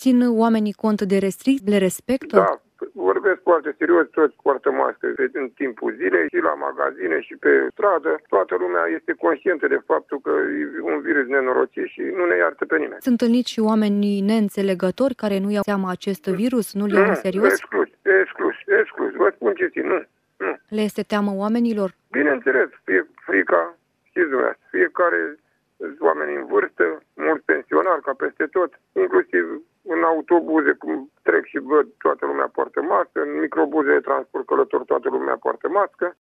Țin oamenii cont de restricții, le respectă? Da, vorbesc foarte serios, toți poartă mască în timpul zilei și la magazine și pe stradă. Toată lumea este conștientă de faptul că e un virus nenorocit și nu ne iartă pe nimeni. Sunt întâlniți și oamenii neînțelegători care nu iau seama acest virus, nu-l iau în serios? Exclus. Vă spun ce țin, nu. Le este teamă oamenilor? Bineînțeles, fie frica, știți dumneavoastră, fiecare oameni în vârstă, mulți pensionari, ca peste tot, inclusiv în autobuze, cum trec și văd, toată lumea poartă mască, în microbuze de transport călător, toată lumea poartă mască.